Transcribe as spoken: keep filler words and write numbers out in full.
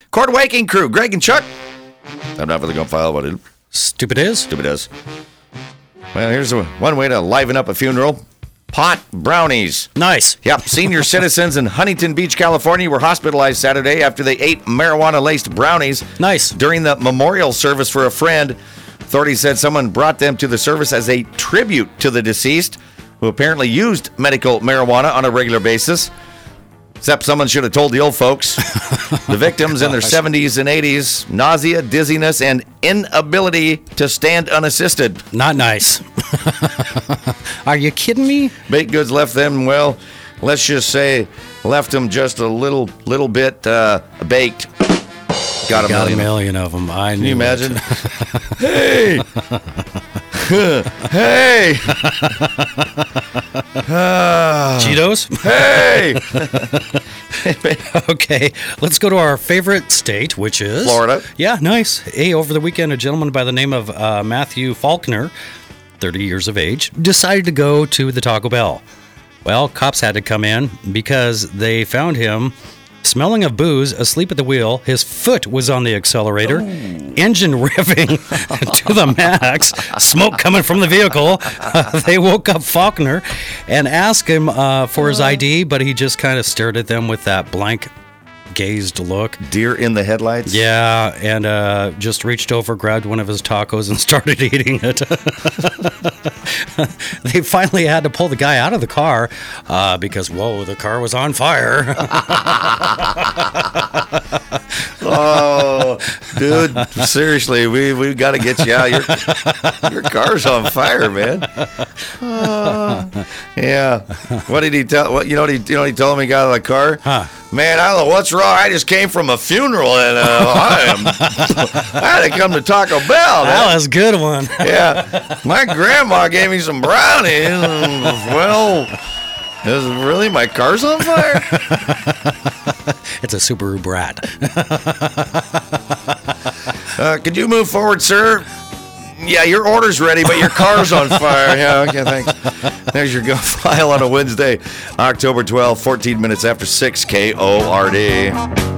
Court Waking Crew, Greg and Chuck. I'm not really going to file what it Stupid is. Stupid is. Well, here's a, one way to liven up a funeral. Pot brownies. Nice. Yep. Senior citizens in Huntington Beach, California were hospitalized Saturday after they ate marijuana-laced brownies. Nice. During the memorial service for a friend. Authorities said someone brought them to the service as a tribute to the deceased, who apparently used medical marijuana on a regular basis. Except someone should have told the old folks. The victims in their seventies and eighties, nausea, dizziness, and inability to stand unassisted. Not nice. Are you kidding me? Baked goods left them, well, let's just say, left them just a little little bit uh, baked. Got a Got million. a million of them. I Can knew you imagine? It. Hey! Hey! Cheetos? Hey! Okay, let's go to our favorite state, which is... Florida. Yeah, nice. Hey, over the weekend, a gentleman by the name of uh, Matthew Faulkner, thirty years of age, decided to go to the Taco Bell. Well, cops had to come in because they found him smelling of booze, asleep at the wheel. His foot was on the accelerator, oh. Engine revving to the max, smoke coming from the vehicle. Uh, they woke up Faulkner and asked him uh, for his I D, but he just kind of stared at them with that blank gazed look. Deer in the headlights? Yeah, and uh, just reached over, grabbed one of his tacos, and started eating it. They finally had to pull the guy out of the car uh, because, whoa, the car was on fire. Oh, dude, seriously, we we got to get you out. Your your car's on fire, man. Uh, yeah. What did he tell? What you know? What he you know? What he told me he got out of the car. Huh. Man, I don't know what's wrong. I just came from a funeral and uh, I am. I had to come to Taco Bell. Man. That was a good one. Yeah, my grandma gave me some brownies. And, well, is it really my car's on fire? It's a Subaru Brat. uh, could you move forward, sir? Yeah, your order's ready, but your car's on fire. Yeah, okay, thanks. There's your go file on a Wednesday, October twelfth, fourteen minutes after six, K O R D.